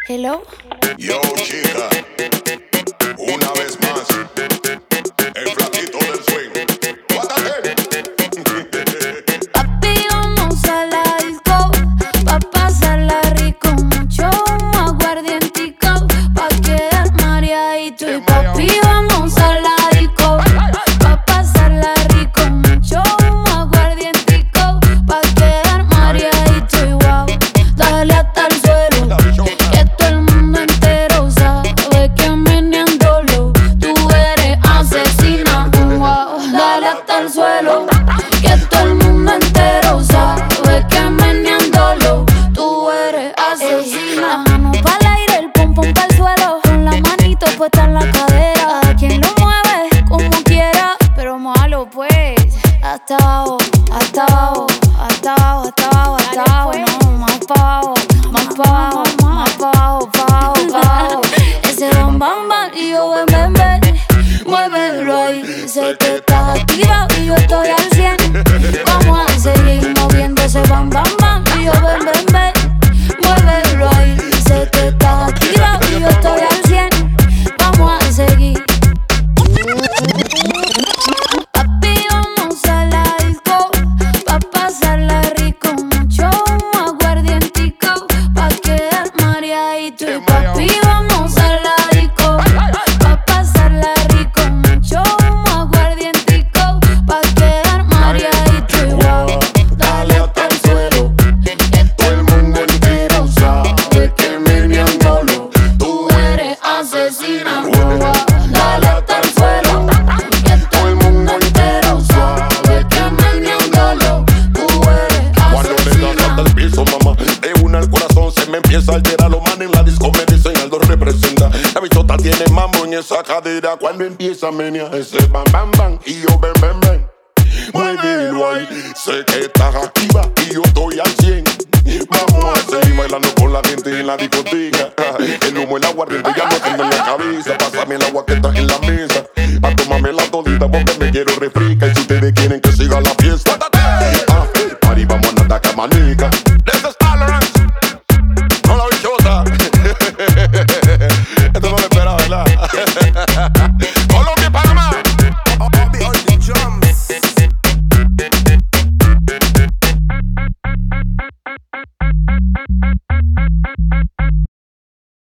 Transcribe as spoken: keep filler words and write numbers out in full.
Hello. Yo, chica, una vez más, el flaquito del swing. Guárdate. Papi, vamos a la disco, pa' pasarla rico, mucho humo, aguardientico, pa' quedar mareadito. Y papi, vamos a la disco, pa' pasarla rico, mucho humo, aguardientico, pa' quedar mareadito. Y wow, dale hasta el suelo, que todo el mundo entero sabe que meneándolo tú eres asesina. Wow, dale hasta el suelo, que todo el mundo entero sabe que meneándolo tú eres asesina. La mano pa'l aire, el pum pum pa'l suelo, con la manito puesta en la cadera. A quien lo mueve como quiera, pero malo pues. Hasta abajo, hasta abajo, hasta abajo, hasta abajo, hasta abajo, no, más pa' abajo, más pa' abajo, más pa' abajo, pa' abajo, pa' abajo. Ese bam bam bam y yo ven ven ven, muévelo ahí. Sé que estás activa y yo estoy al cien. Vamos a seguir moviendo ese bam bam bam y yo ven ven ven, muévelo ahí. Sé que estás activa y yo estoy al cien. Vamos a seguir. Papi, vamos a la disco, pa' pasarla rico, mucho humo, aguardientico, pa' quedar mareadito. Y papi, vamos a la disco, pa' pasarla rico, mucho humo, aguardientico, pa' quedar mareadito. Y wow, dale hasta el suelo, que todo el mundo entero sabe que meneándolo tú eres asesina. Wow, dale hasta el suelo, que todo el mundo entero sabe que meneándolo tú eres Cuando le das hasta asesina. el piso, mamá, de una el corazón se me empieza a alterar. Los manes en la disco me dicen Aldo representa. La bichota tiene mambo en esa cadera. Cuando empieza a menear ese bam bam bam y yo ven ven ven, muévelo ahí. Sé que estás activa y yo estoy al cien. Vamos a seguir bailando con la gente en la discoteca. El humo, el aguardiente ya no tengo en la cabeza. Pásame el agua que está en la mesa, pa' tomármela todita porque me quiero refrescar. Y si ustedes quieren que siga la fiesta,